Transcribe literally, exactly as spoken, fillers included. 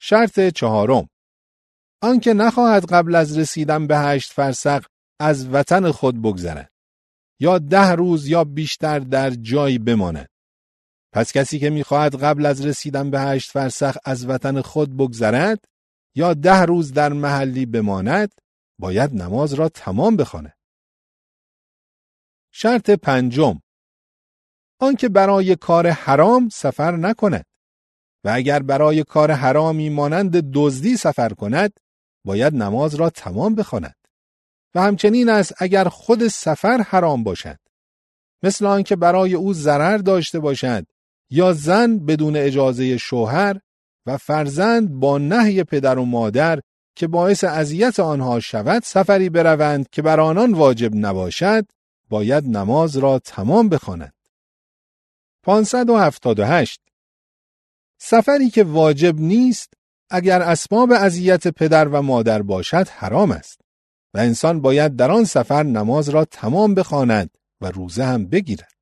شرط چهارم، آنکه نخواهد قبل از رسیدن به هشت فرسخ از وطن خود بگذرد یا ده روز یا بیشتر در جایی بماند. پس کسی که میخواهد قبل از رسیدن به هشت فرسخ از وطن خود بگذرد یا ده روز در محلی بماند باید نماز را تمام بخواند. شرط پنجم، آنکه برای کار حرام سفر نکند و اگر برای کار حرامی مانند دزدی سفر کند باید نماز را تمام بخواند. و همچنین است اگر خود سفر حرام باشد، مثل آنکه برای او ضرر داشته باشد یا زن بدون اجازه شوهر و فرزند با نهی پدر و مادر که باعث اذیت آنها شود سفری بروند که بر آنان واجب نباشد باید نماز را تمام بخواند. پانصد و هفتاد و هشت. سفری که واجب نیست اگر اسباب اذیت پدر و مادر باشد حرام است و انسان باید در آن سفر نماز را تمام بخواند و روزه هم بگیرد.